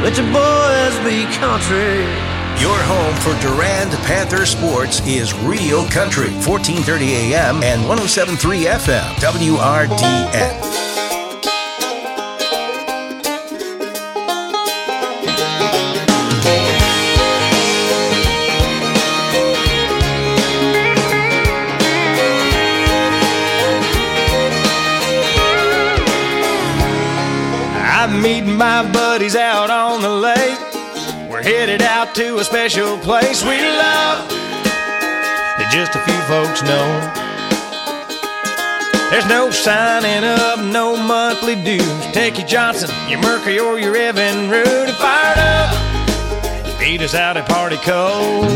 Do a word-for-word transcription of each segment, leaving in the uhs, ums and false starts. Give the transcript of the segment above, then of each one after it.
let your boys be country. Your home for Durand Panther sports is Real Country, fourteen thirty A M and one oh seven point three F M, W R D N. I'm meeting my buddies out on the lake. We're headed out to a special place we love that just a few folks know. There's no signing up, no monthly dues. Take your Johnson, your Mercury, or your Evan Root and fired up. Beat us out at Party Cove.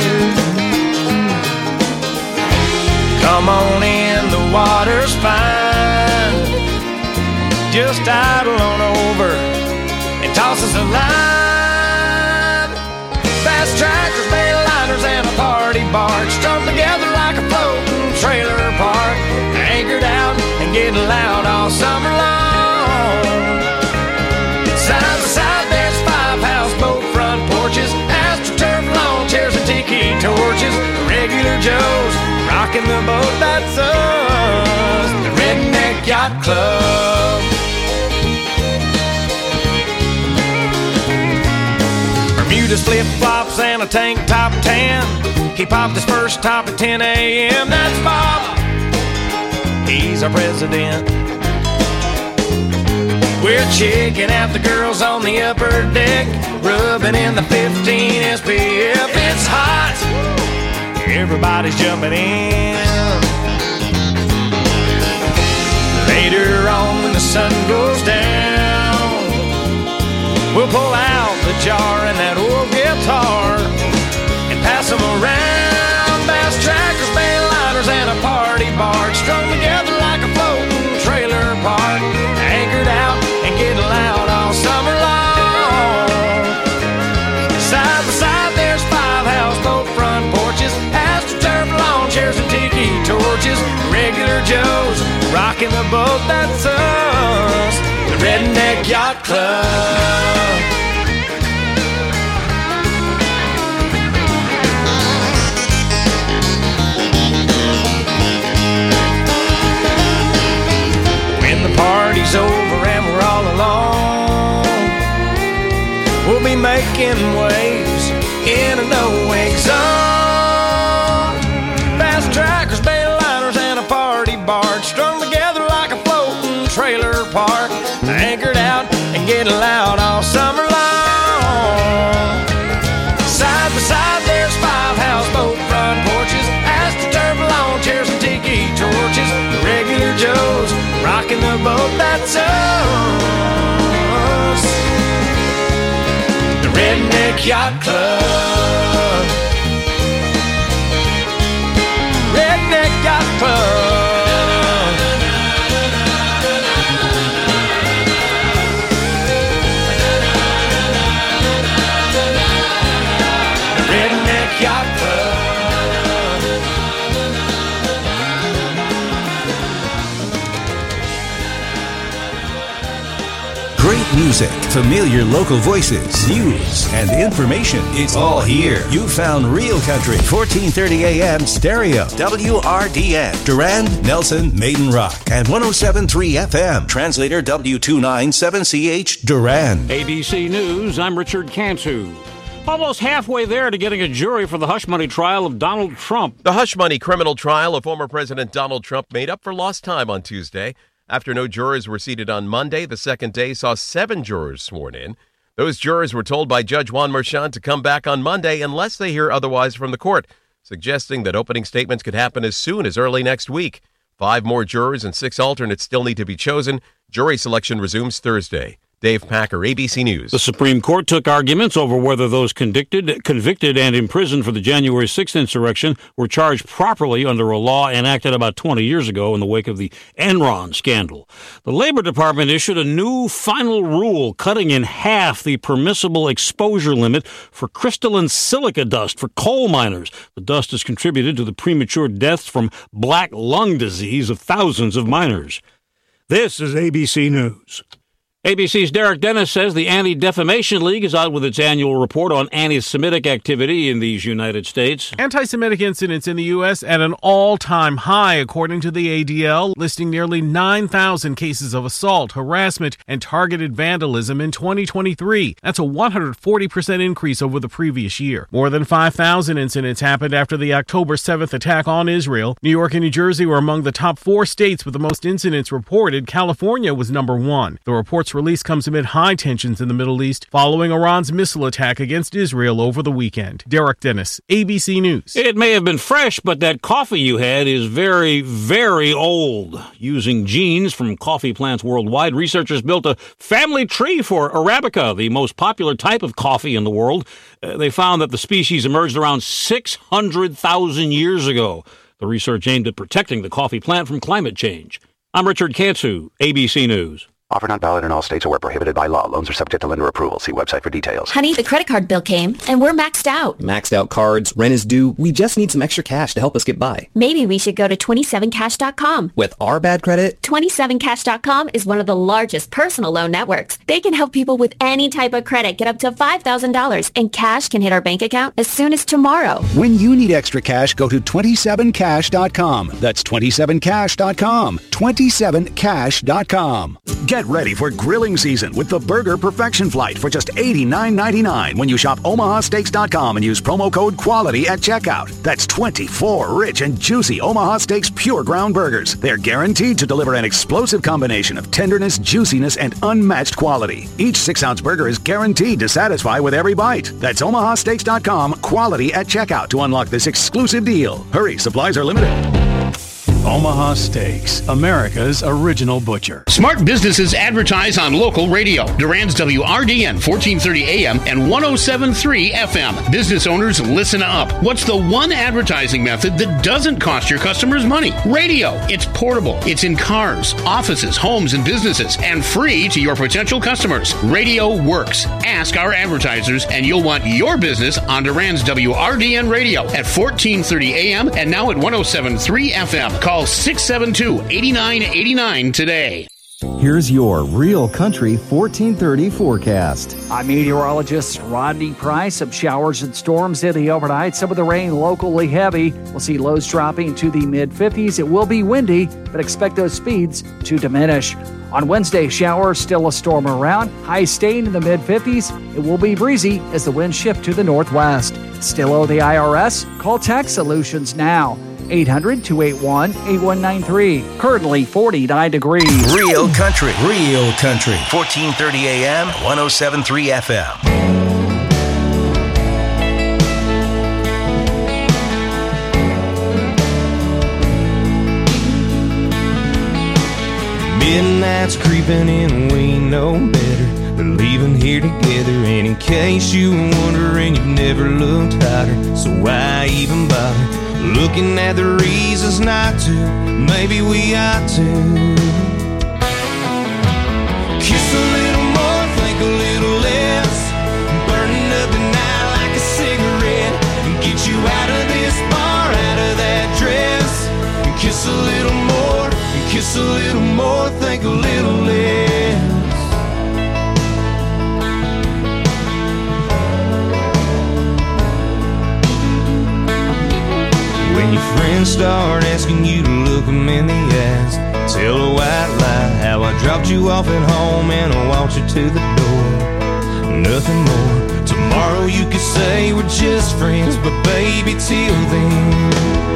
Come on in, the water's fine. Just idle on over and toss us a line. Fast tractors, mainliners, and a party barge strung together like a floating trailer park. Anchored out and getting loud all summer long. Side by side, there's five houseboat front porches, AstroTurf lawn chairs and tiki torches. Regular Joes rocking the boat, that's us, the Redneck Yacht Club. Bermuda's flip-flops and a tank top tan. He popped his first top at ten A M That's Bob, he's our president. We're checking out the girls on the upper deck, rubbing in the fifteen S P F. It's hot, everybody's jumping in. Later on when the sun goes down, we'll pull out the jar and that old guitar and pass them around. Bass trackers, mainliners, and a party barge strung together like a floating trailer park. Anchored out and getting loud all summer long. Side by side, there's five houseboat front porches, AstroTurf lawn chairs and tiki torches. Regular Joes rocking the boat, that's us, the Redneck Yacht Club. When the party's over and we're all alone, we'll be making waves in a no-wake zone. Fast trackers, mainliners, and a party barge strung together like a floating trailer park. Anchored out and getting loud all summer long. Side by side, there's five houseboat front porches, AstroTurf lawn chairs and tiki torches. Regular Joes rocking the boat, that's us, the Redneck Yacht Club. Redneck Yacht Club. Redneck Yacht Club. Great music, familiar local voices, news, and information. It's all here. You found Real Country, fourteen thirty A M stereo, W R D N, Durand, Nelson, Maiden Rock, and one oh seven point three F M. Translator W two ninety-seven C H, Durand. A B C News, I'm Richard Cantu. Almost halfway there to getting a jury for the hush money trial of Donald Trump. The hush money criminal trial of former President Donald Trump made up for lost time on Tuesday. After no jurors were seated on Monday, the second day saw seven jurors sworn in. Those jurors were told by Judge Juan Merchan to come back on Monday unless they hear otherwise from the court, suggesting that opening statements could happen as soon as early next week. Five more jurors and six alternates still need to be chosen. Jury selection resumes Thursday. Dave Packer, A B C News. The Supreme Court took arguments over whether those convicted, convicted and imprisoned for the January sixth insurrection were charged properly under a law enacted about twenty years ago in the wake of the Enron scandal. The Labor Department issued a new final rule cutting in half the permissible exposure limit for crystalline silica dust for coal miners. The dust has contributed to the premature deaths from black lung disease of thousands of miners. This is A B C News. A B C's Derek Dennis says the Anti-Defamation League is out with its annual report on anti-Semitic activity in these United States. Anti-Semitic incidents in the U S at an all-time high, according to the A D L, listing nearly nine thousand cases of assault, harassment, and targeted vandalism in twenty twenty-three. That's a one hundred forty percent increase over the previous year. More than five thousand incidents happened after the October seventh attack on Israel. New York and New Jersey were among the top four states with the most incidents reported. California was number one. The report's release comes amid high tensions in the Middle East following Iran's missile attack against Israel over the weekend. Derek Dennis, A B C News. It may have been fresh, but that coffee you had is very, very old. Using genes from coffee plants worldwide, researchers built a family tree for Arabica, the most popular type of coffee in the world. Uh, they found that the species emerged around six hundred thousand years ago. The research aimed at protecting the coffee plant from climate change. I'm Richard Kantsu, A B C News. Offer not valid in all states or where prohibited by law. Loans are subject to lender approval. See website for details. Honey, the credit card bill came, and we're maxed out. Maxed out cards, rent is due. We just need some extra cash to help us get by. Maybe we should go to twenty-seven cash dot com. With our bad credit? twenty-seven cash dot com is one of the largest personal loan networks. They can help people with any type of credit get up to five thousand dollars, and cash can hit our bank account as soon as tomorrow. When you need extra cash, go to twenty-seven cash dot com. That's twenty-seven cash dot com. twenty-seven cash dot com. Get ready for grilling season with the Burger Perfection Flight for just eighty-nine ninety-nine when you shop omaha steaks dot com and use promo code QUALITY at checkout. That's twenty-four rich and juicy Omaha Steaks pure ground burgers. They're guaranteed to deliver an explosive combination of tenderness, juiciness, and unmatched quality. Each six-ounce burger is guaranteed to satisfy with every bite. That's omaha steaks dot com, QUALITY at checkout to unlock this exclusive deal. Hurry, supplies are limited. Omaha Steaks, America's original butcher. Smart businesses advertise on local radio. Durand's W R D N fourteen thirty A M and one oh seven point three F M. Business owners, listen up. What's the one advertising method that doesn't cost your customers money? Radio. It's portable. It's in cars, offices, homes, and businesses, and free to your potential customers. Radio works. Ask our advertisers, and you'll want your business on Durand's W R D N Radio at fourteen thirty A M and now at one oh seven point three F M. Call six seven two, eight nine eight nine today. Here's your Real Country fourteen thirty forecast. I'm meteorologist Rodney Price. Some showers and storms in the overnight. Some of the rain locally heavy. We'll see lows dropping to the mid fifties. It will be windy, but expect those speeds to diminish. On Wednesday, showers, still a storm around. Highs staying in the mid fifties. It will be breezy as the winds shift to the northwest. Still owe the I R S? Call Tax Solutions now. eight hundred, two eight one, eight one nine three. Currently forty-nine degrees. Real Country. Real Country. fourteen thirty A M, one oh seven point three F M. Midnight's creeping in, we know better. We're leaving here together, and in case you were wondering, you've never looked hotter. So why even bother looking at the reasons not to? Maybe we ought to kiss a little more, think a little less, burning up the night like a cigarette, and get you out of this bar, out of that dress, and kiss a little more, and kiss a little more, think a little less. When your friends start asking you to look them in the eyes, tell a white lie how I dropped you off at home and I walked you to the door. Nothing more. Tomorrow you could say we're just friends, but baby, till then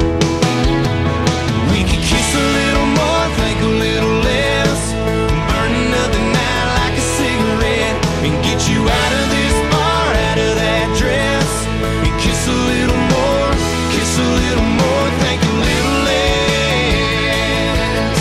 we could kiss a little more, think a little less, burning up the night like a cigarette, and get you out of this bar, out of that dress, and kiss a little more, kiss a little more, think a little less.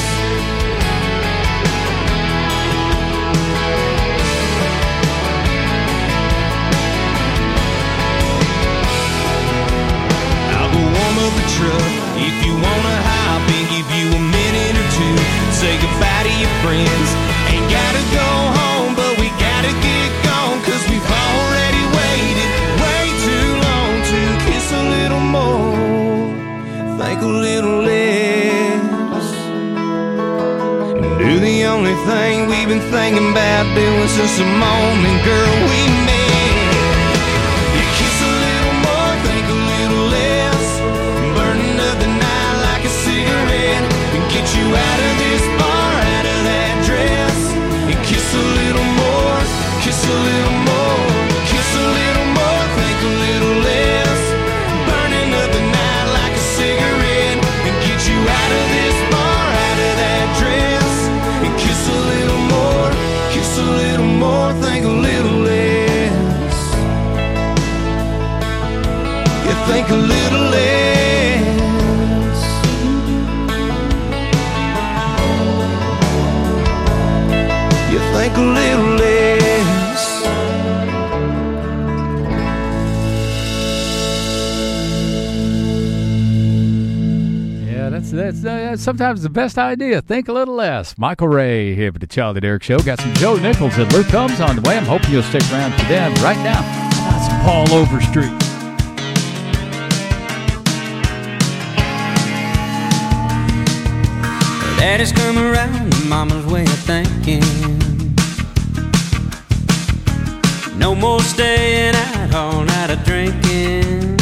I'll go warm up the truck if you wanna hop in, give you a minute or two, say goodbye to your friends. Ain't gotta go home, but we gotta get gone, cause we've already waited way too long to kiss a little more, think a little less, and do the only thing we've been thinking about doing since the moment, girl, we met. You kiss a little more, think a little less, burning up the night like a cigarette, and get you out of this bar, out of that dress. And kiss a little more, kiss a little more, kiss a little more, think a little less, burning up the night like a cigarette, and get you out of this bar, out of that dress. And kiss a little more, kiss a little more, think a little less. You think a little less. You think a little less. Yeah, that's that's, uh, that's sometimes the best idea. Think a little less. Michael Ray here for the Charlie Derrick Show. Got some Joe Nichols and Luke Combs on the way. I'm hoping you'll stick around for them right now. Got some Paul Overstreet. Daddy's come around, mama's way of thinking. No more staying out all night of drinking.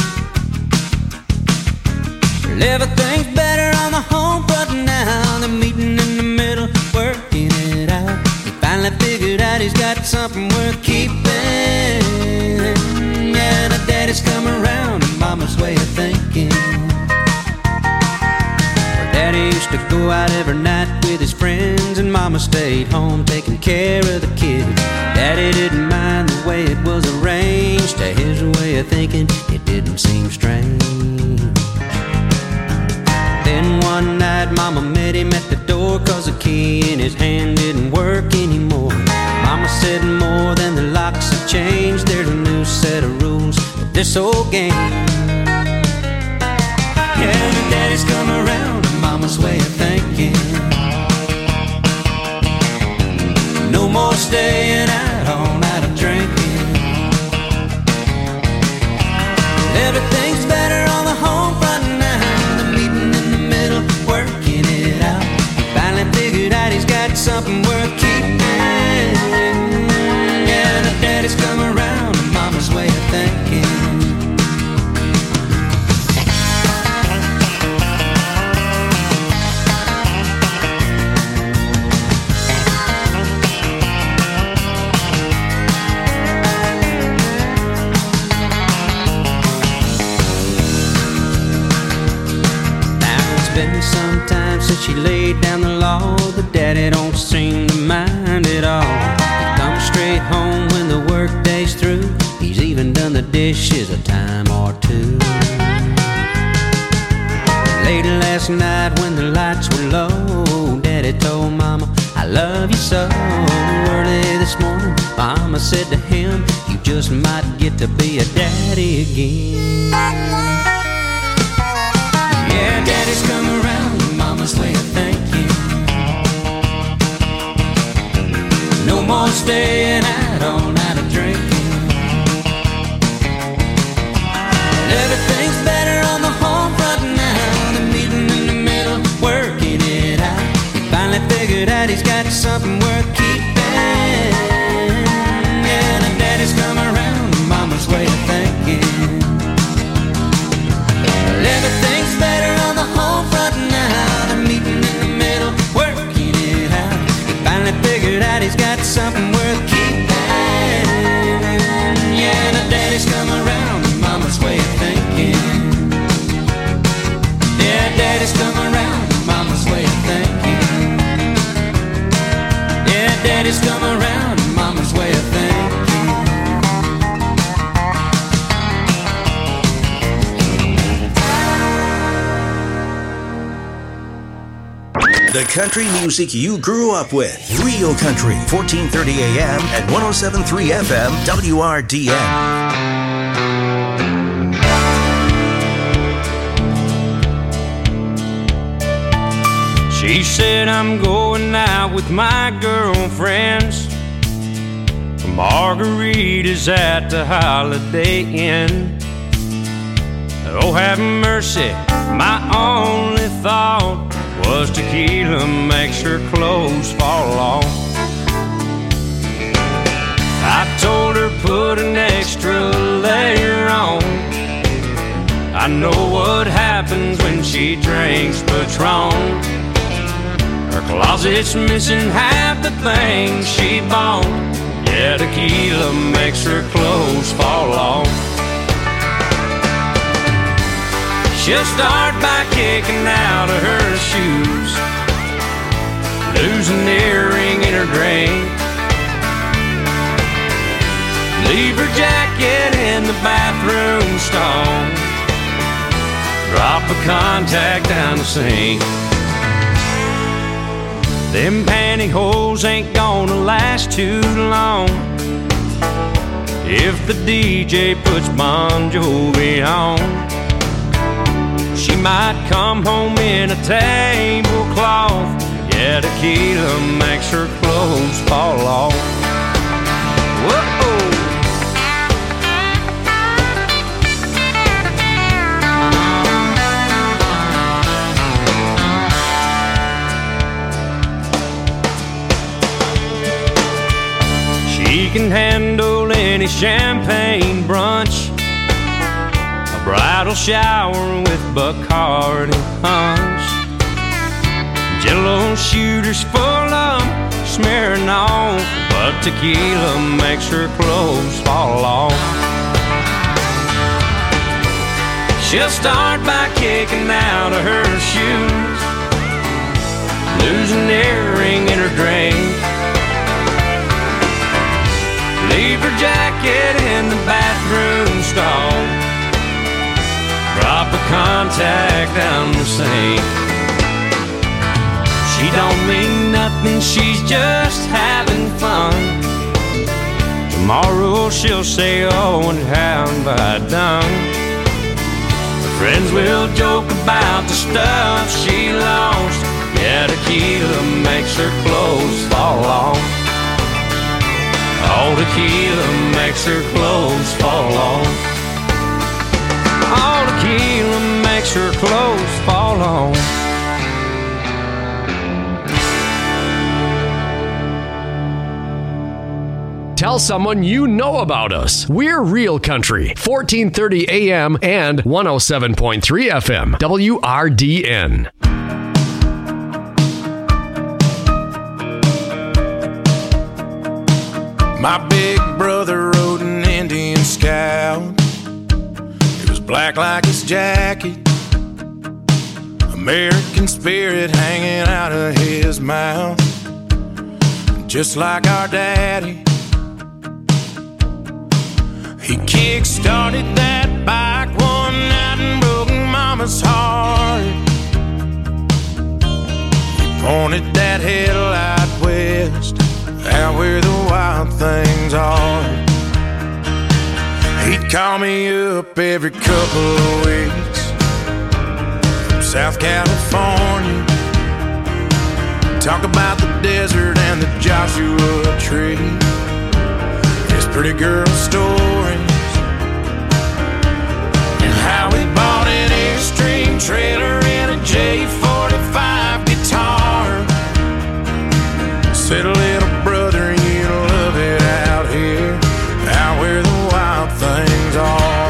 Well, everything's better on the home front now. The meeting in the middle, working it out. He finally figured out he's got something worth keeping. Yeah, the daddy's come around, and mama's way of thinking. Daddy used to go out every night with his friends, and mama stayed home taking care of the kids. Daddy didn't mind the way it was arranged. To his way of thinking, it didn't seem strange. Then one night mama met him at the door, cause the key in his hand didn't work anymore. Mama said more than the locks have changed. There's a new set of rules for this old game. Yeah, the daddy's come around, and mama's way of thinking. No more staying out all night of drinking. Everything's better on the home front now. The meeting in the middle, working it out. He finally figured out he's got something worth keeping. Yeah, the daddy's come around, and mama's way of thinking. Been some time since she laid down the law, but daddy don't seem to mind at all. He comes straight home when the work day's through. He's even done the dishes a time or two. Late last night when the lights were low, daddy told mama, I love you so. Early this morning, mama said to him, you just might get to be a daddy again. Yeah, daddy's come around, and mama's way of thinking. No more staying out all night of drinking. Everything's better on the home front now. The meeting in the middle, working it out. He finally figured out he's got something worth keeping. Yeah, the daddy's come around, and mama's way of thinking. Everything's better on the home front now. The meeting in the middle, working it out. He finally figured out he's got something worth keeping. Yeah, the daddy's come around, and mama's way of thinking. Yeah, daddy's come around, and mama's way of thinking. Yeah, daddy's come around, and mama's way of thinking. The country music you grew up with. Real Country, fourteen thirty A M and one oh seven point three F M, W R D N. She said I'm going out with my girlfriends. Margaritas at the Holiday Inn. Oh, have mercy, my only thought was tequila makes her clothes fall off. put an extra layer on. I know what happens when she drinks Patron. Her closet's missing half the things she bought. Yeah, tequila makes her clothes fall off. She'll start by kicking out of her shoes, lose an earring in her drink, leave her jacket in the bathroom stall, drop a contact down the sink. Them pantyhose ain't gonna last too long if the D J puts Bon Jovi on. She might come home in a tablecloth. Yeah, tequila makes her clothes fall off. Whoa! She can handle any champagne brunch, a bridal shower with Bacardi punch, Jello shooters full of smearing on, but tequila makes her clothes fall off. She'll start by kicking out of her shoes, lose an earring in her drink, leave her jacket in the bathroom stall, drop a contact down the sink. She don't mean nothing, she's just having fun. Tomorrow she'll say, oh, and how have I done? Her friends will joke about the stuff she lost. Yeah, tequila makes her clothes fall off. All tequila makes her clothes fall off. All tequila makes her clothes fall off. Tell someone you know about us. We're Real Country, fourteen thirty A M and one oh seven point three F M, W R D N. My big brother rode an Indian Scout. It was black like his jacket, American spirit hanging out of his mouth, just like our daddy. He kick-started that bike one night and broke Mama's heart. He pointed that headlight west, out where the wild things are. He'd call me up every couple of weeks from South California, talk about the desert and the Joshua tree, his pretty girl stories, and how he bought an Airstream trailer and a J forty-five guitar. Said, little brother, you love it out here, out where the wild things are.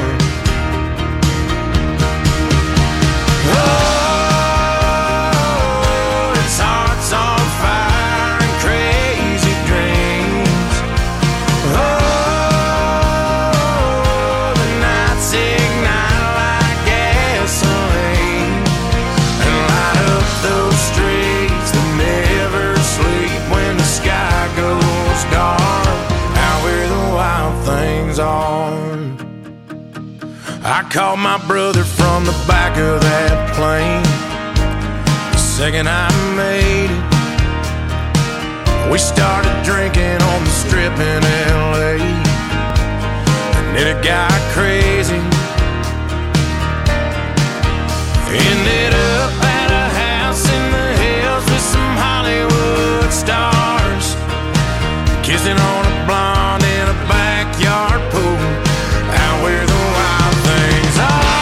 Oh, his heart's on fire and crazy dreams. Oh, the nights ignite like gasoline and light up those streets that never sleep when the sky goes dark, out where the wild things are. I called my brother from the back of that plane the second I made it. We started drinking on the strip in L A, and then it got crazy. Ended up at a house in the hills with some Hollywood stars, kissing on a blonde in a backyard pool, out where the wild things are.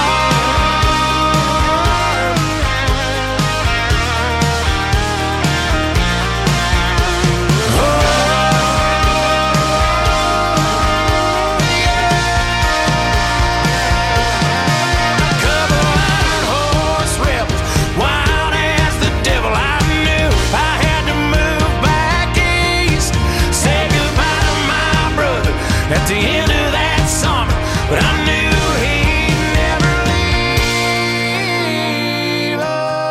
Oh, at the end of that summer, but I knew he'd never leave.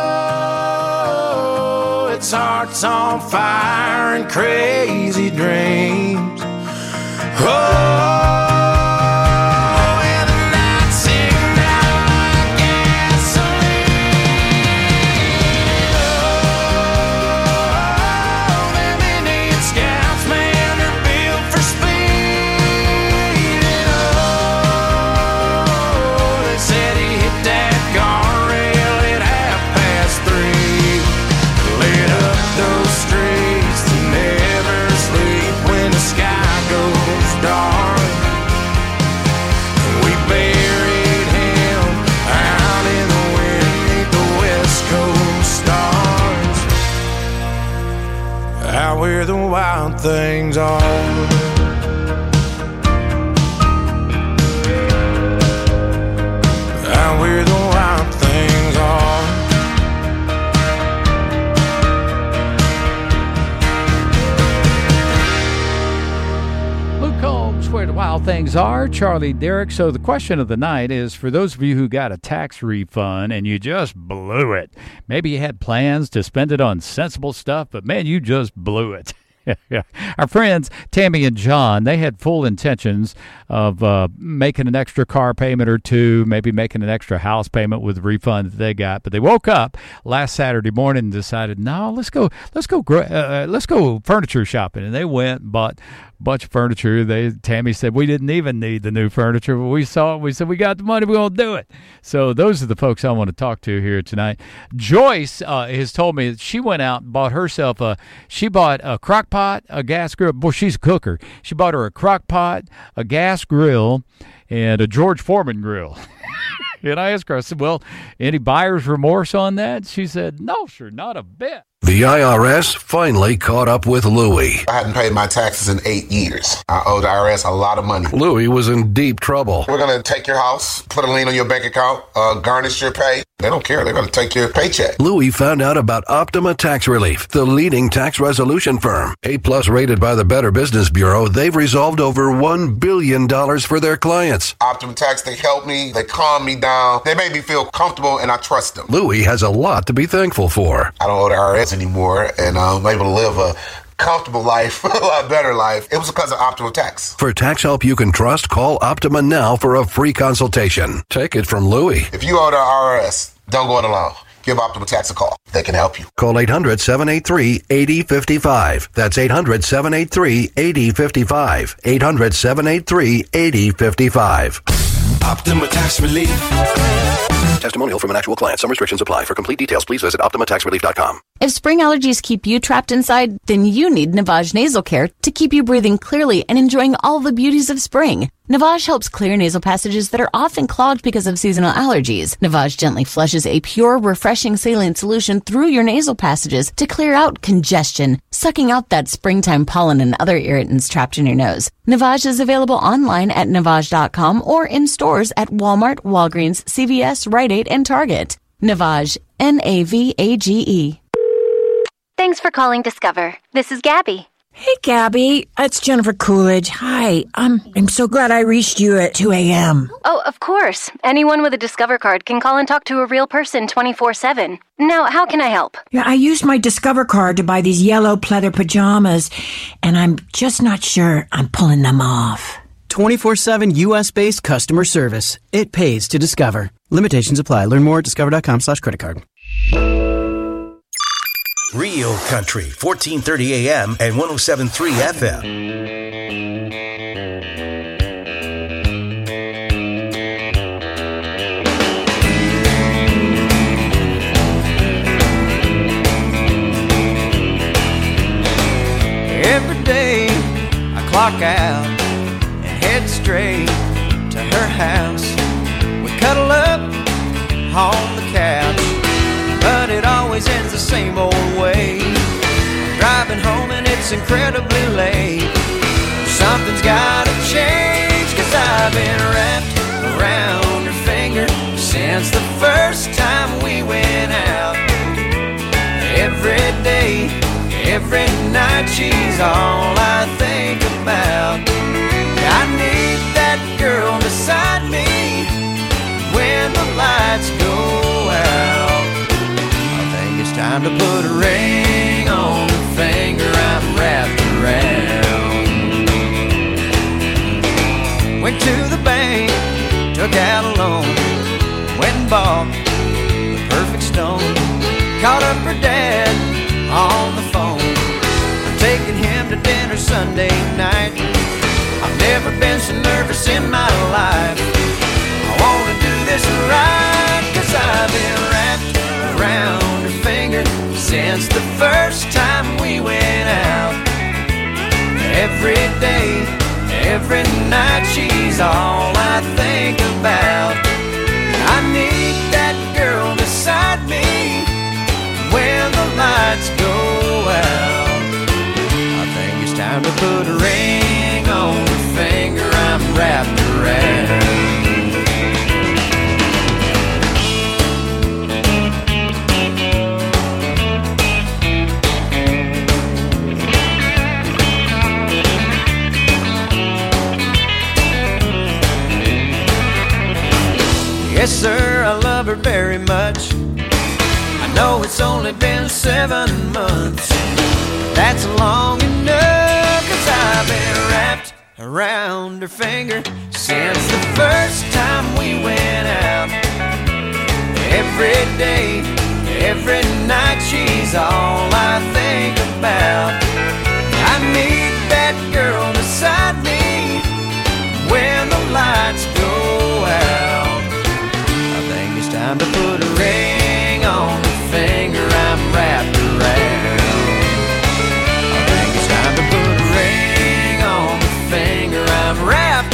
Oh, its heart's on fire and crazy dreams. Oh. Where the wild things are. Out where the wild things are. Luke Combs, where the wild things are. Charlie Derrick. So the question of the night is, for those of you who got a tax refund and you just blew it, maybe you had plans to spend it on sensible stuff, but man, you just blew it. Our friends Tammy and John, they had full intentions of uh, making an extra car payment or two, maybe making an extra house payment with the refund that they got. But they woke up last Saturday morning and decided, no, let's go, let's go, uh, let's go furniture shopping. And they went and bought a bunch of furniture. They Tammy said we didn't even need the new furniture, but we saw it. We said we got the money, we're gonna do it. So those are the folks I want to talk to here tonight. Joyce uh, has told me that she went out and bought herself a. She bought a crock pot, a gas grill. Boy, she's a cooker. She bought her a crock pot, a gas grill, and a George Foreman grill. And I asked her, I said, well, any buyer's remorse on that? She said, no, sir, not a bit. The I R S finally caught up with Louie. I hadn't paid my taxes in eight years. I owed the I R S a lot of money. Louie was in deep trouble. We're going to take your house, put a lien on your bank account, uh, garnish your pay. They don't care. They're going to take your paycheck. Louie found out about Optima Tax Relief, the leading tax resolution firm. A-plus rated by the Better Business Bureau, they've resolved over one billion dollars for their clients. Optima Tax, they help me. They calm me down. They make me feel comfortable, and I trust them. Louie has a lot to be thankful for. I don't owe the I R S anymore, and I'm able to live a comfortable life, a lot better life. It was because of Optima Tax. For tax help you can trust, call Optima now for a free consultation. Take it from Louie. If you owe the I R S, don't go it alone. Give Optima Tax a call. They can help you. Call eight hundred, seven eight three, eight zero five five. That's eight hundred, seven eight three, eight zero five five. eight hundred, seven eight three, eight zero five five. Optima Tax Relief. Testimonial from an actual client. Some restrictions apply. For complete details, please visit Optima Tax Relief dot com. If spring allergies keep you trapped inside, then you need Navage Nasal Care to keep you breathing clearly and enjoying all the beauties of spring. Navage helps clear nasal passages that are often clogged because of seasonal allergies. Navage gently flushes a pure, refreshing saline solution through your nasal passages to clear out congestion, sucking out that springtime pollen and other irritants trapped in your nose. Navage is available online at Navage dot com or in stores at Walmart, Walgreens, C V S, Rite Aid, and Target. Navage, N A V A G E. Thanks for calling Discover. This is Gabby. Hey, Gabby. It's Jennifer Coolidge. Hi. I'm, I'm so glad I reached you at two a.m. Oh, of course. Anyone with a Discover card can call and talk to a real person twenty-four seven. Now, how can I help? Yeah, I used my Discover card to buy these yellow pleather pajamas, and I'm just not sure I'm pulling them off. twenty-four seven U S-based customer service. It pays to Discover. Limitations apply. Learn more at discover.com slash credit card. Real Country, fourteen thirty A M and one oh seven point three F M. Every day I clock out and head straight to her house. We cuddle up on the couch, but it always ends the same old way. I'm driving home and it's incredibly late. Something's gotta change, cause I've been wrapped around her finger since the first time we went out. Every day, every night, she's all I think about. I to put a ring on the finger I'm wrapped around. Went to the bank, took out a loan, went and bought the perfect stone. Called up her dad on the phone. I'm taking him to dinner Sunday night. I've never been so nervous in my life. I wanna do this right, 'cause I've been wrapped around her finger since the first time we went out. Every day, every night, she's all I think about. I need that girl beside me when the lights go out. I think it's time to put a ring on the finger I'm wrapped around. Yes, sir, I love her very much. I know it's only been seven months. That's long enough, 'cause I've been wrapped around her finger since the first time we went out. Every day, every night, she's all I think about. I need that girl beside me when the lights go out. Time to put a ring on the finger I'm wrapped around. I think it's time to put a ring on the finger I'm wrapped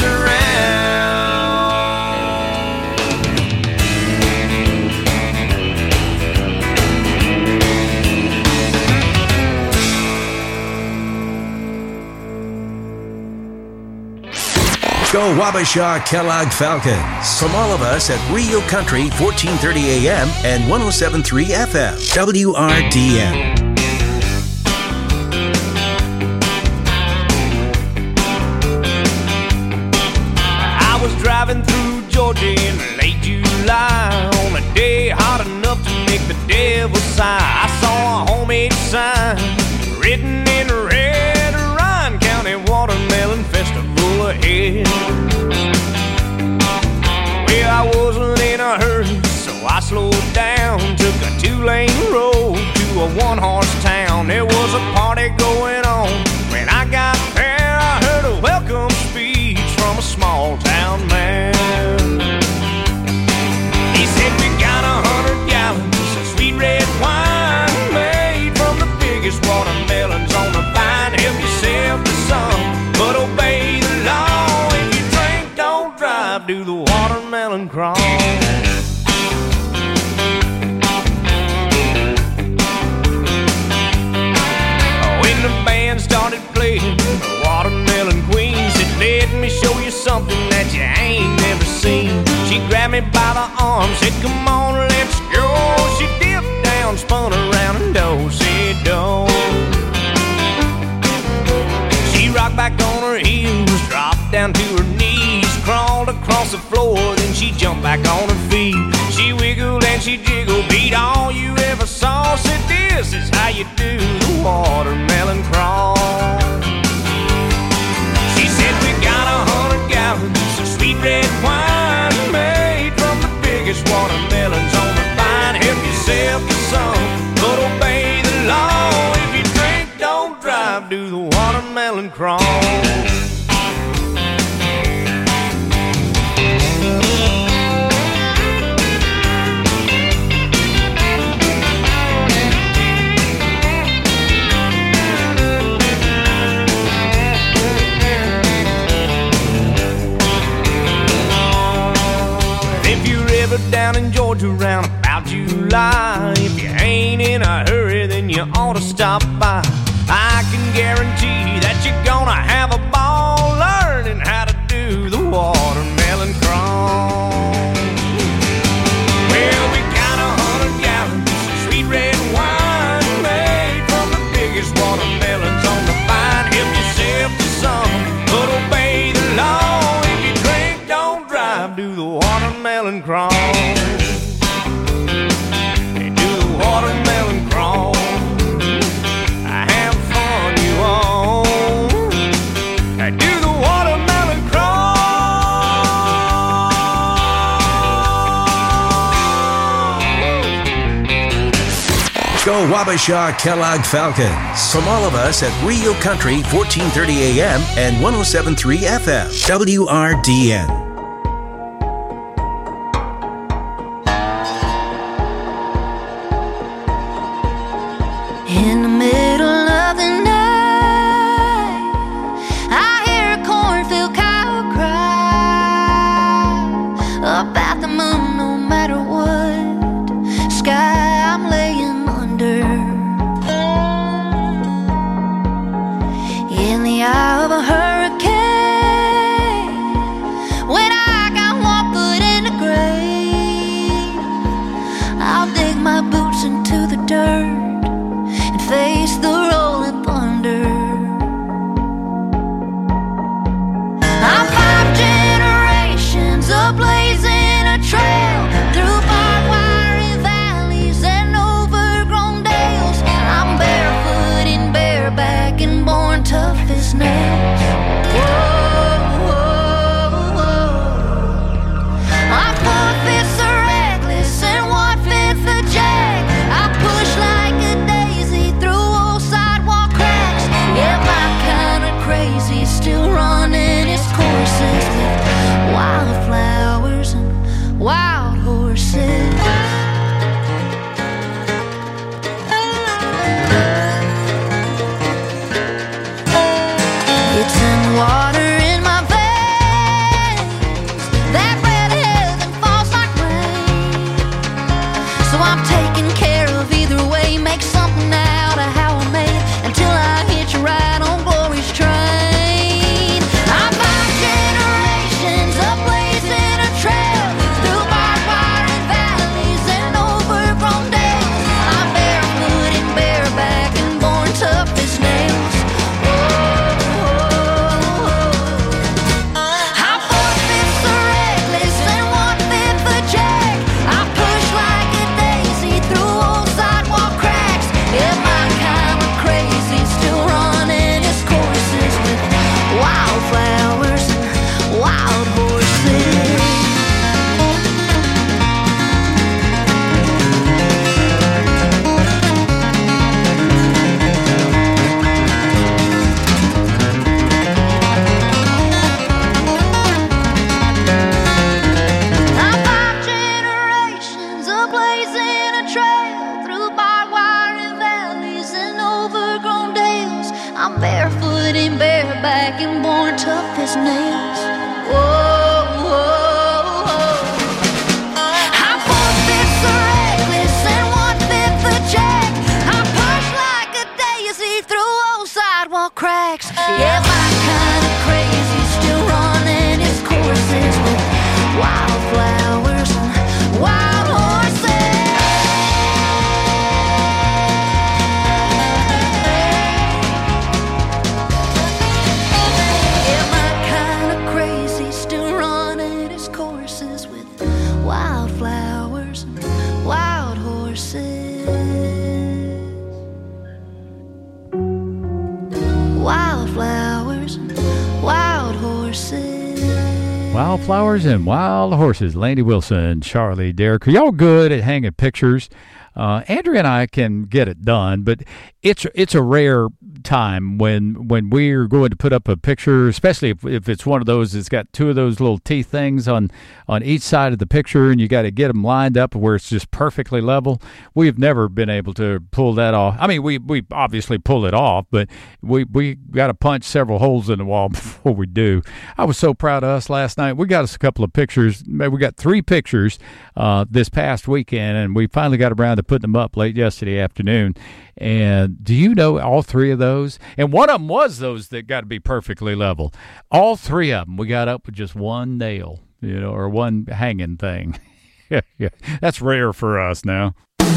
Go Wabasha Kellogg Falcons. From all of us at Real Country, fourteen thirty A M and one oh seven point three F M, W R D N. I was driving through Georgia in late July on a day hot enough to make the devil sigh. I saw a homemade sign written in red, Ryan County Watermelon Festival ahead. Well, I wasn't in a hurry, so I slowed down, took a two-lane road to a one-horse town. There was a party going on. When I got there, I heard a welcome speech from a small-town man. He said, we got a hundred gallons of sweet red wine made from the biggest watermelons on the vine. Help yourself to some, but obey the law. If you drink, don't drive, do the watermelon crawl. When the band started playing the Watermelon Queen, said, let me show you something that you ain't never seen. She grabbed me by the arm, said, come on, let's go. She dipped down, spun around, and do-si-do. She rocked back on her heels, dropped down to her knees, crawled across the floor, then she jumped back on her feet. She wiggled and she jiggled, beat all you ever saw. Said, this is how you do the watermelon crawl. She said, we got a hundred gallons of sweet red wine made from the biggest watermelons on the vine. Help yourself to some, but obey the law. If you drink, don't drive, do the watermelon crawl. Down in Georgia around about July, if you ain't in a hurry, then you ought to stop by. I can guarantee that you're gonna have a ball learning how to do the watermelon crawl. Well, we got a hundred gallons of sweet red wine made from the biggest watermelons on the vine. Help yourself to some, but obey the law. If you drink, don't drive, do the watermelon crawl. They do the watermelon crawl. Wabasha Kellogg Falcons. From all of us at Real Country, fourteen thirty A M and one oh seven point three F M, W R D N. In the middle of the night, I hear a cornfield cow cry about the moon, no matter what sky I'm laying under. In the eye of a hurricane, when I got one foot in the grave, I'll dig my boots into the dirt, face the rolling thunder. I'm five generations of blazing a trail through barbed wire valleys and overgrown dales. I'm barefoot and bareback and born tough as nails. Whoa, whoa, whoa. I'm four fifths of reckless and one fifth of jack. I push like a still running its courses with wildflowers and wild horses. It's in the water in my veins that red heaven falls like rain. So I'm taking care of either way, make something out of how I made it until I hit you right on glory's train. Wildflowers and Wild Horses. Landy Wilson, Charlie Derrick. Are y'all good at hanging pictures? Uh, Andrea and I can get it done, but it's it's a rare time when when we're going to put up a picture, especially if, if it's one of those that's got two of those little teeth things on, on each side of the picture, and you got to get them lined up where it's just perfectly level. We've never been able to pull that off. I mean, we, we obviously pull it off, but we, we got to punch several holes in the wall before we do. I was so proud of us last night. We got us a couple of pictures. We got three pictures uh, this past weekend, and we finally got around to putting them up late yesterday afternoon. And do you know all three of those? And one of them was those that got to be perfectly level. All three of them, we got up with just one nail, you know, or one hanging thing. yeah, yeah, that's rare for us now.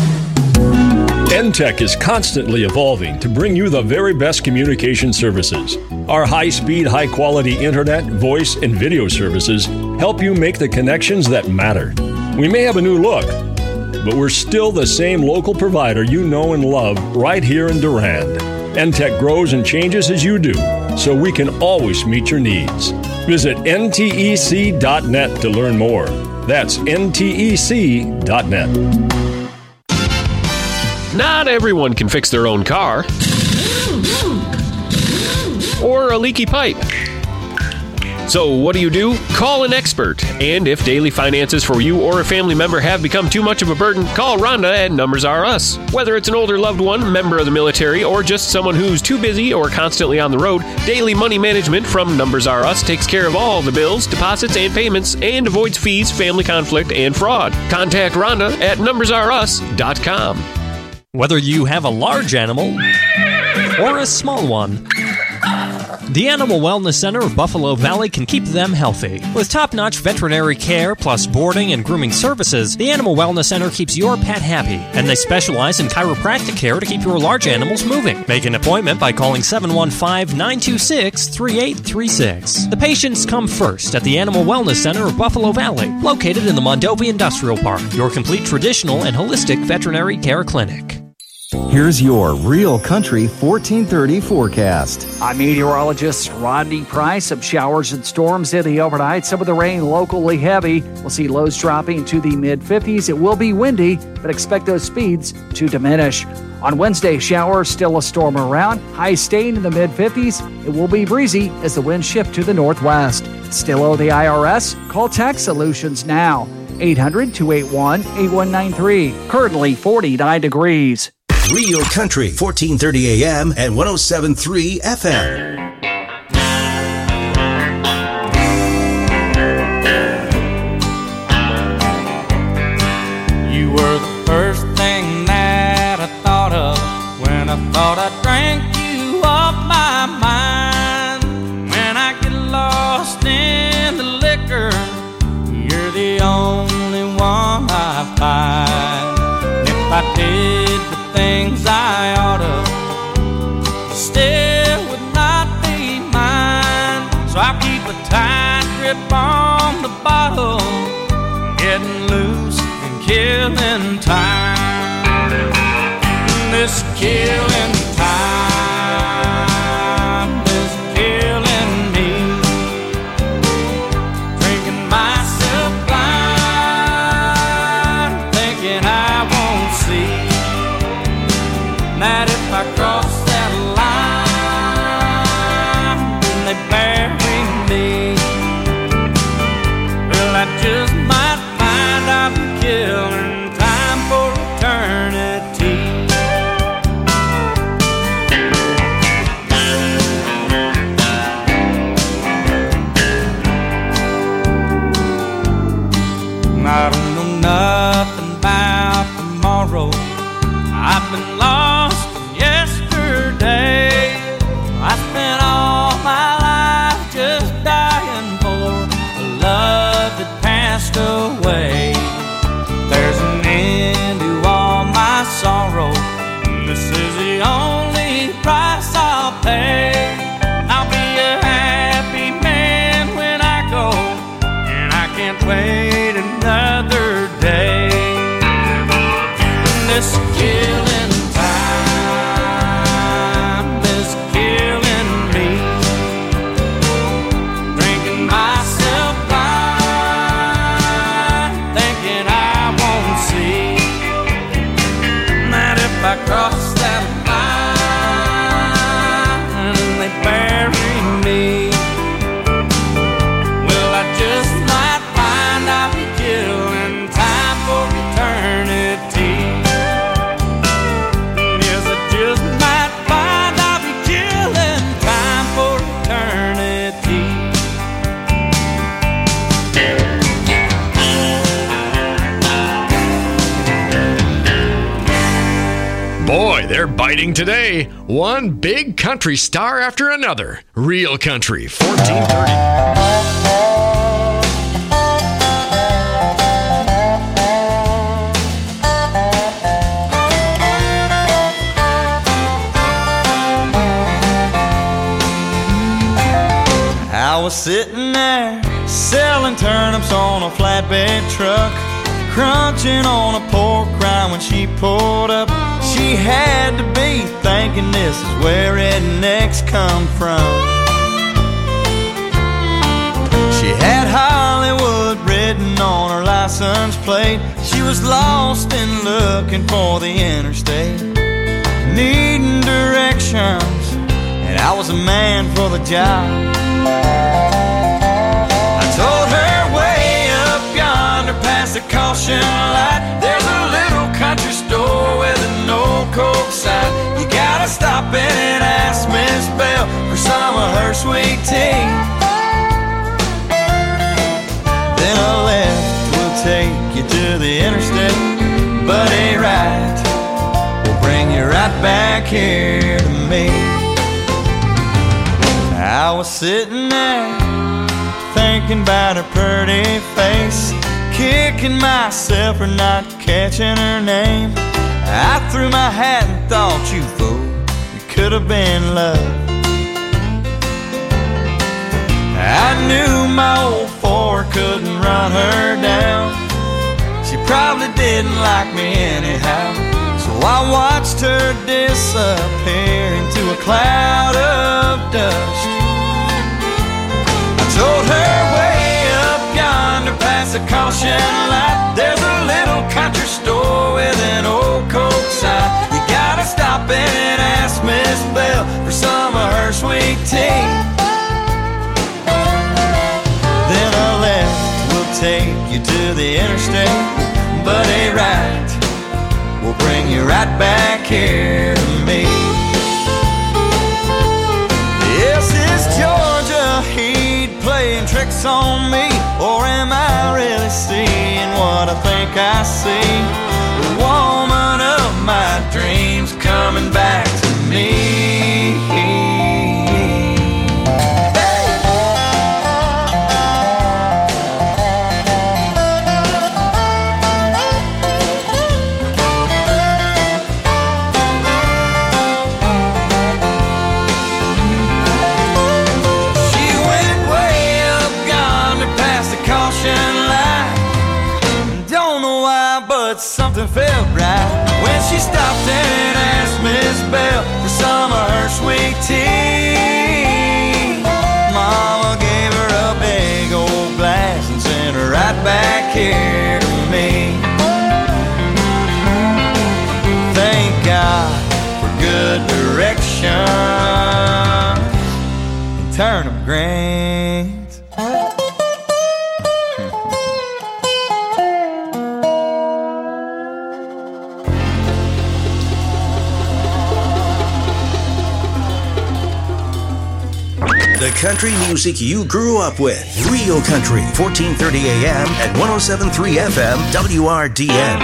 N Tech is constantly evolving to bring you the very best communication services. Our high-speed, high-quality internet, voice, and video services help you make the connections that matter. We may have a new look, but we're still the same local provider you know and love right here in Durand. N Tech grows and changes as you do, so we can always meet your needs. Visit N T E C dot net to learn more. That's N T E C dot net. Not everyone can fix their own car or a leaky pipe. So what do you do? Call an expert. And if daily finances for you or a family member have become too much of a burden, call Rhonda at Numbers R Us. Whether it's an older loved one, member of the military, or just someone who's too busy or constantly on the road, Daily Money Management from Numbers R Us takes care of all the bills, deposits, and payments and avoids fees, family conflict, and fraud. Contact Rhonda at numbers r us dot com. Whether you have a large animal or a small one, the Animal Wellness Center of Buffalo Valley can keep them healthy. With top-notch veterinary care plus boarding and grooming services, the Animal Wellness Center keeps your pet happy, and they specialize in chiropractic care to keep your large animals moving. Make an appointment by calling seven one five, nine two six, three eight three six. The patients come first at the Animal Wellness Center of Buffalo Valley, located in the Mondovi Industrial Park, your complete traditional and holistic veterinary care clinic. Here's your Real Country fourteen thirty forecast. I'm meteorologist Rodney Price. Some showers and storms in the overnight. Some of the rain locally heavy. We'll see lows dropping to the mid fifties. It will be windy, but expect those speeds to diminish. On Wednesday, showers, still a storm around. Highs staying in the mid fifties. It will be breezy as the winds shift to the northwest. Still owe the I R S? Call Tax Solutions now. eight hundred, two eight one, eight one nine three. Currently forty-nine degrees. Real Country, fourteen thirty A M and one oh seven point three F M. You were the first thing that I thought of when I thought I drank you off my mind. When I get lost in the liquor, you're the only one I find. If I did the things I oughta, still would not be mine. So I keep a tight grip on the bottle, getting loose and killing time. This killing time is killing me. Drinking myself blind, thinking I won't see that if I cross that line, then they bury me. Well, I just might find I've been killing time for eternity. I don't know nothing about tomorrow. I've been lost yesterday. I spent all my life just dying for a love that passed away. There's an end to all my sorrow. This is the only price I'll pay. I'll be a happy man when I go, and I can't wait another day. This killing time is killing me. Drinking myself blind, thinking I won't see that if I cross that line and they bury me, well, I just might find I'll be killing time for eternity. Just might find I'll be killing time for eternity. Boy, they're biting today. One big country star after another. Real Country, fourteen thirty. I was sitting there selling turnips on a flatbed truck, crunching on a pork rind when she pulled up. She had to be thinking this is where rednecks come from. She had Hollywood written on her license license plate. She was lost and looking for the interstate, needing directions, and I was a man for the job. I told her way up yonder past the caution light, there's a little country store with an old Coke sign. You gotta stop in and ask Miss Bell for some of her sweet tea. Then a left will take you to the interstate, but a right will bring you right back here to me. I was sitting there thinking about her pretty face, kicking myself for not catching her name. I threw my hat and thought, you fool, it could have been love. I knew my old Ford couldn't run her down. She probably didn't like me anyhow, so I watched her disappear into a cloud of dust. I told her way up yonder past the caution light, there's a little country store with an old Coke sign. You gotta stop in and ask Miss Bell for some of her sweet tea. Then a left will take you to the interstate, but a right will bring you right back here to me. Yes, is Georgia Heat playing tricks on me, or am I really seeing what I think I see? The woman of my dreams coming back to me. Something felt right when she stopped and asked Miss Bell for some of her sweet tea. Mama gave her a big old glass and sent her right back here to me. Thank God for good direction and turnip greens. The country music you grew up with. Real Country, fourteen thirty A M at one oh seven point three F M W R D N.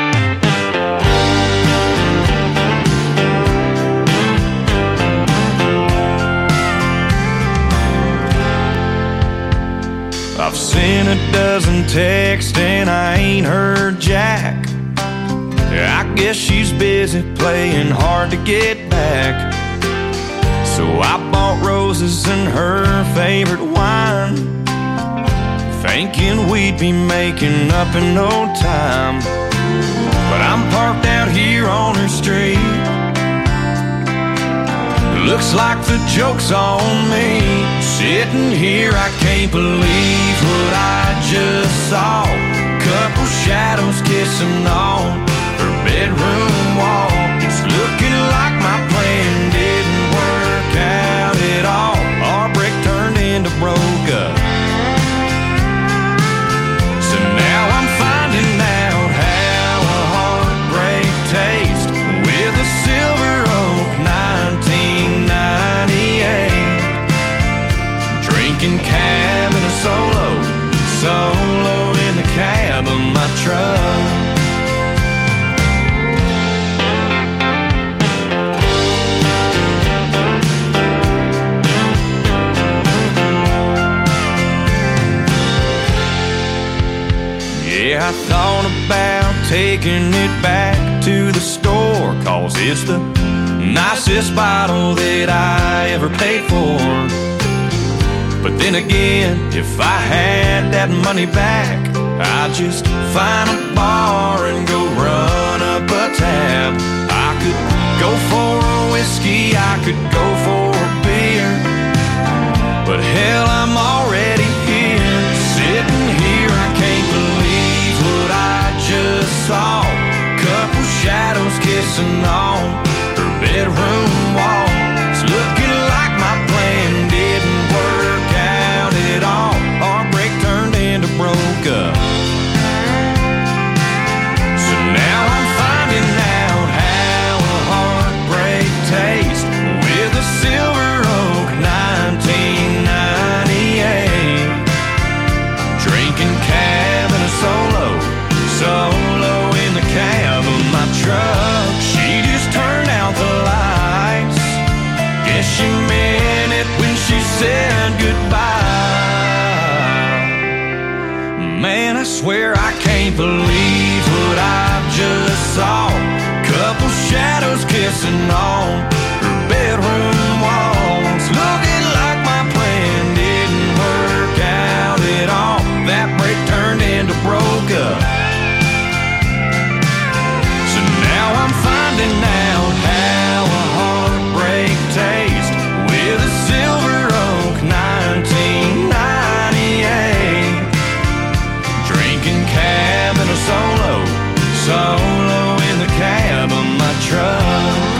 I've seen a dozen texts and I ain't heard jack. I guess she's busy playing hard to get back. So I bought roses and her favorite wine, thinking we'd be making up in no time. But I'm parked out here on her street. Looks like the joke's on me. Sitting here, I can't believe what I just saw. Couple shadows kissing on her bedroom wall. It's looking like my plan didn't work out at all. Our brick turned into broke up. So now I'm finding out how a heartbreak tastes with a Silver Oak nineteen ninety-eight. Drinking cab in a solo, solo in the cab of my truck. Yeah, I thought about taking it back to the store, 'cause it's the nicest bottle that I ever paid for. But then again, if I had that money back, I'd just find a bar and go run up a tab. I could go for a whiskey, I could go for a beer, but hell, I'm already here, sitting here. I can't believe can't believe what I just saw. Couple shadows kissing on her bedroom walls. Looking like my plan didn't work out at all. That break turned into broke up. So now I'm finding out how a heartbreak tastes with a Silver Oak nineteen ninety-eight. Drinking Cabin Solo, solo in the cab of my truck.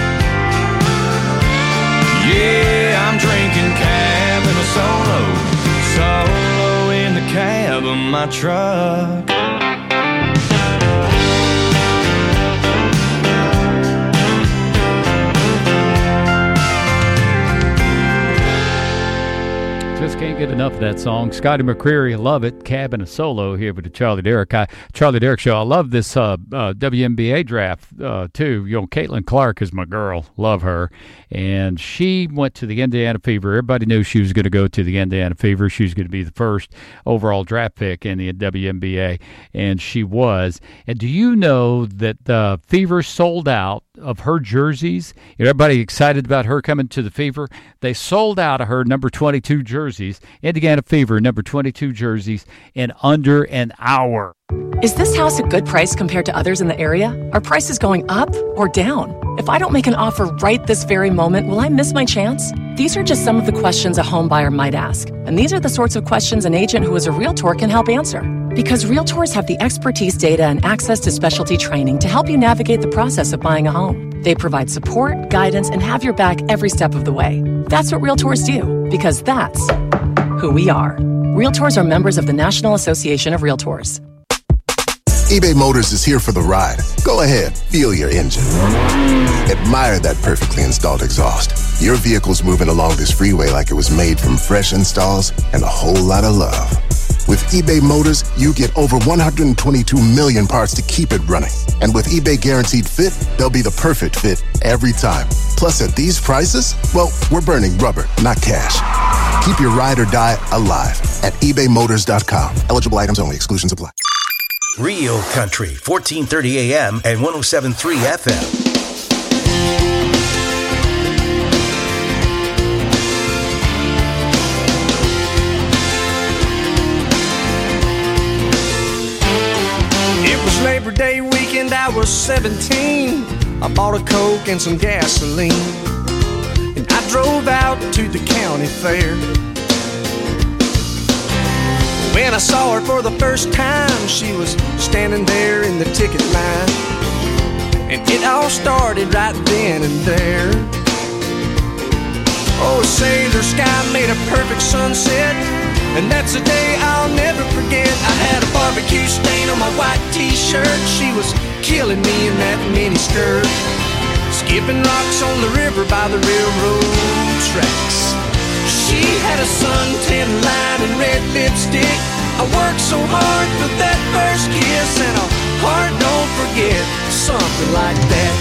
Yeah, I'm drinking Cabin Solo, solo in the cab of my truck. Just can't get enough of that song. Scotty McCreery, love it. Cabin Solo here with the Charlie Derrick. I, Charlie Derrick Show. I love this uh, uh, W N B A draft, uh, too. You know, Caitlin Clark is my girl. Love her. And she went to the Indiana Fever. Everybody knew she was going to go to the Indiana Fever. She was going to be the first overall draft pick in the W N B A, and she was. And do you know that the Fever sold out of her jerseys? You know, everybody excited about her coming to the Fever. They sold out of her number twenty-two jerseys, Indiana Fever number twenty-two jerseys, in under an hour. Is this house a good price compared to others in the area? Are prices going up or down? If I don't make an offer right this very moment, will I miss my chance? These are just some of the questions a home buyer might ask. And these are the sorts of questions an agent who is a Realtor can help answer. Because Realtors have the expertise, data, and access to specialty training to help you navigate the process of buying a home. They provide support, guidance, and have your back every step of the way. That's what Realtors do, because that's who we are. Realtors are members of the National Association of Realtors. eBay Motors is here for the ride. Go ahead, feel your engine. Admire that perfectly installed exhaust. Your vehicle's moving along this freeway like it was made from fresh installs and a whole lot of love. With eBay Motors, you get over one hundred twenty-two million parts to keep it running. And with eBay Guaranteed Fit, they'll be the perfect fit every time. Plus, at these prices, well, we're burning rubber, not cash. Keep your ride or die alive at ebay motors dot com. Eligible items only. Exclusions apply. Real Country, fourteen thirty A M and one oh seven point three F M. Labor Day weekend, I was seventeen. I bought a Coke and some gasoline, and I drove out to the county fair. When I saw her for the first time, she was standing there in the ticket line, and it all started right then and there. Oh, sailor sky made a perfect sunset, and that's a day I'll never forget. I had a barbecue stain on my white t-shirt. She was killing me in that mini skirt, skipping rocks on the river by the railroad tracks. She had a suntan line and red lipstick. I worked so hard for that first kiss, and a heart don't forget, something like that.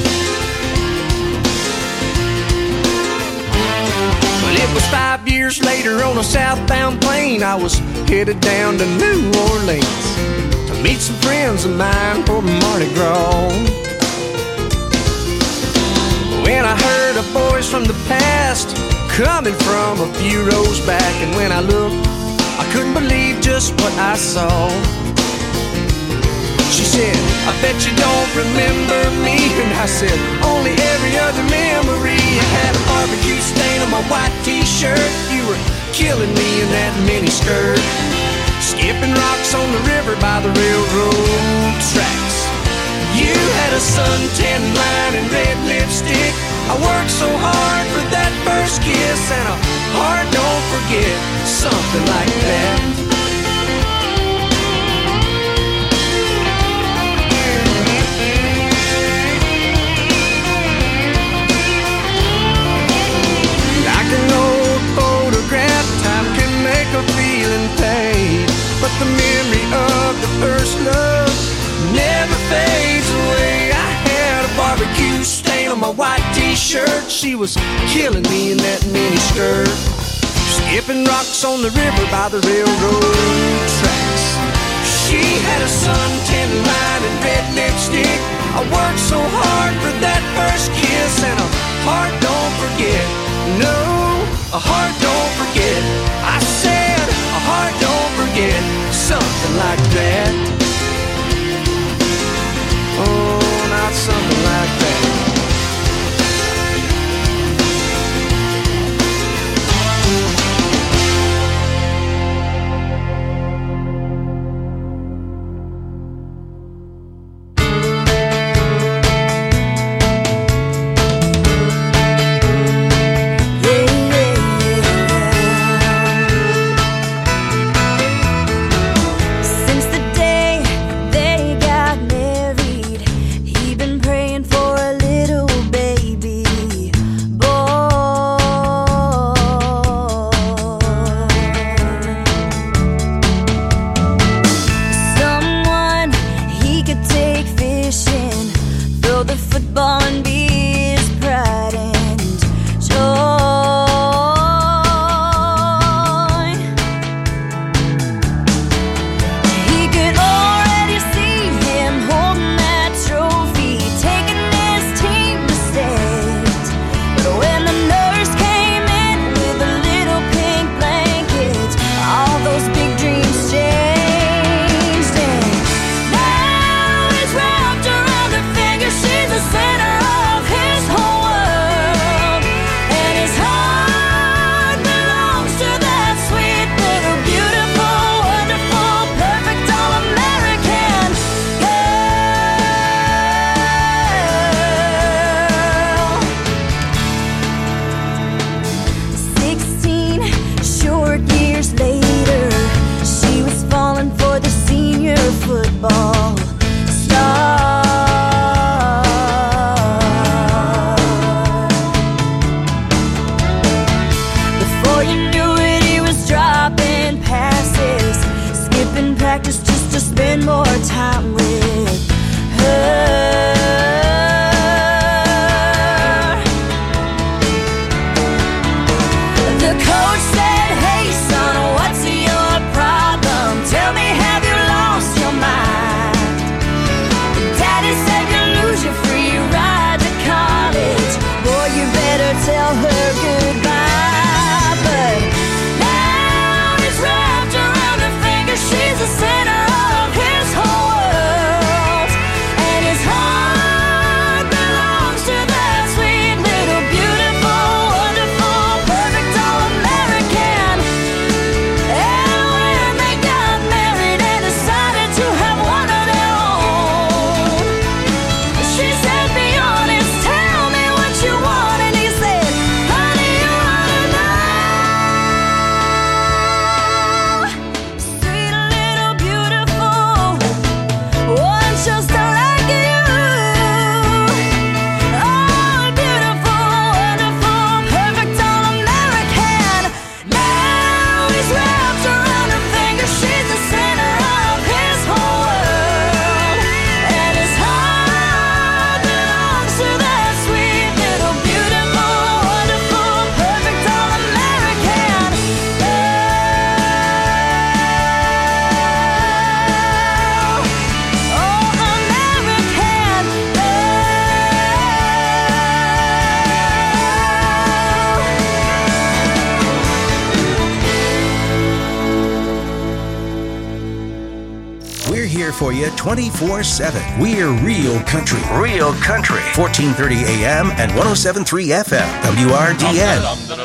It was five years later on a southbound plane. I was headed down to New Orleans to meet some friends of mine for Mardi Gras. When I heard a voice from the past coming from a few rows back, and when I looked, I couldn't believe just what I saw. She said, I bet you don't remember me. And I said, only every other memory. I had a barbecue stain on my white t-shirt. You were killing me in that mini skirt, skipping rocks on the river by the railroad tracks. You had a suntan line and red lipstick. I worked so hard for that first kiss, and a heart don't forget, something like that. A feeling paid, but the memory of the first love never fades away. I had a barbecue stain on my white t-shirt. She was killing me in that mini skirt, skipping rocks on the river by the railroad tracks. She She had a suntan line and red lipstick. I worked so hard for that first kiss, and a heart don't forget. No, a heart don't forget. I said a heart don't forget. Something like that. Oh, not something like that. For you twenty-four seven. We're Real Country. Real Country. fourteen thirty A M and one oh seven point three F M. W R D N.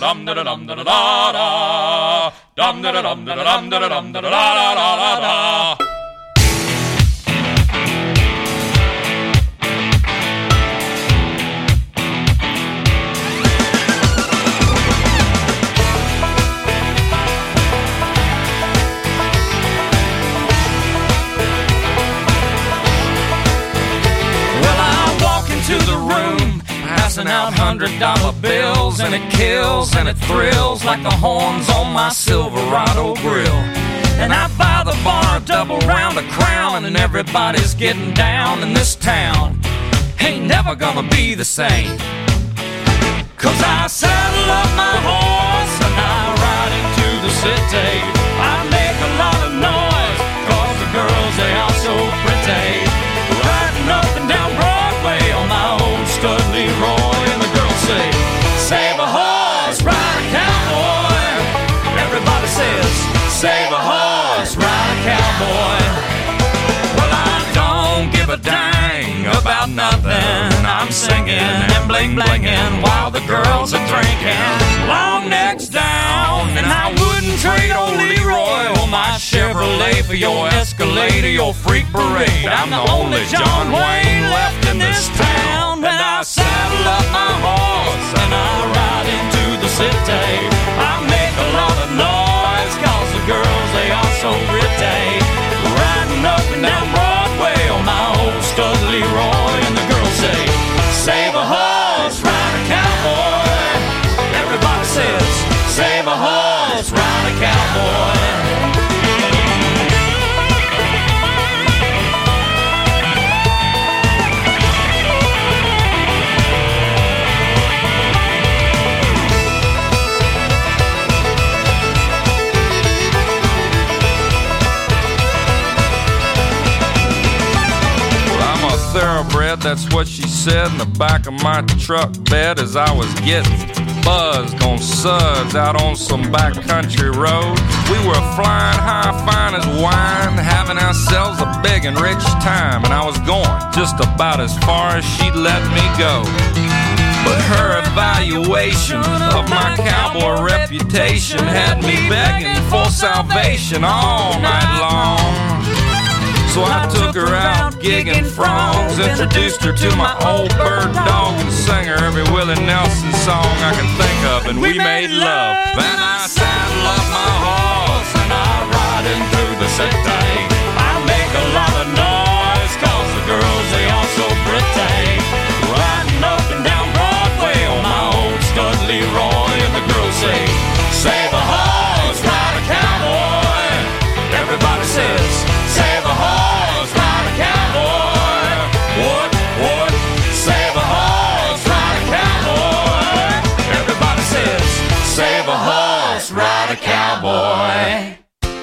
To the room, passing out hundred dollar bills, and it kills and it thrills like the horns on my Silverado grill. And I buy the bar a double round of Crown, and everybody's getting down in this town. Ain't never gonna be the same, 'cause I saddle up my horse and I ride into the city. I make a lot of noise, 'cause the girls they save a horse, ride a cowboy. Well, I don't give a dang about nothing. I'm singing and bling blinging while the girls are drinking. Long necks down, and I wouldn't trade old Leroy or my Chevrolet for your Escalade or your freak parade. I'm the only John Wayne left in this town. When I saddle up my horse and I ride into the city, I make a lot of noise, cause the girls, they are so pretty. Riding up and down Broadway on my old stud Leroy, and the girls say, save a horse, ride a cowboy. Everybody says, save a horse, ride a cowboy. Thoroughbred, that's what she said in the back of my truck bed as I was getting buzzed on suds out on some backcountry road. We were flying high, fine as wine, having ourselves a big and rich time, and I was going just about as far as she'd let me go. But her evaluation of my cowboy reputation had me begging for salvation all night long. So I took her out gigging frogs, introduced her to my old bird dog, and sang her every Willie Nelson song I can think of, and we made love. Then I saddle up my horse and I ride into the city. I make a lot of noise, cause the girls, they are so pretty. Riding up and down Broadway on my old stud Leroy, and the girls say, save a horse, ride a cowboy. Everybody says, save a horse, ride a cowboy. What, what? Save a horse, ride a cowboy. Everybody says, save a horse, ride a cowboy.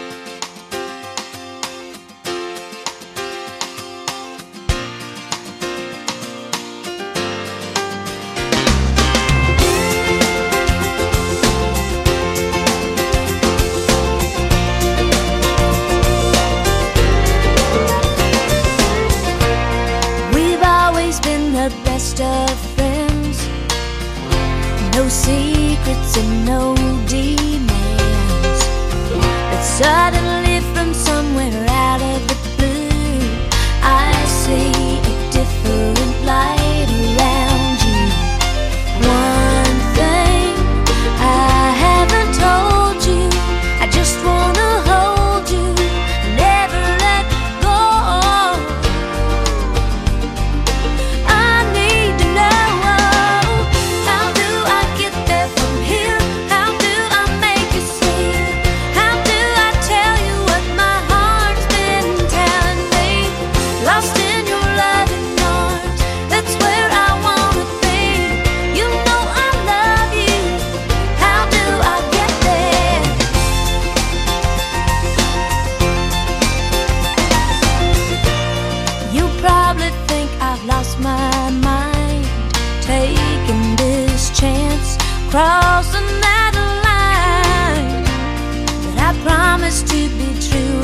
Best of friends, no secrets and no demands. But suddenly from somewhere out of the blue, I see a different light around you. One thing I haven't told you, I just wanna hold you, never let go. Crossing that line, but I promise to be true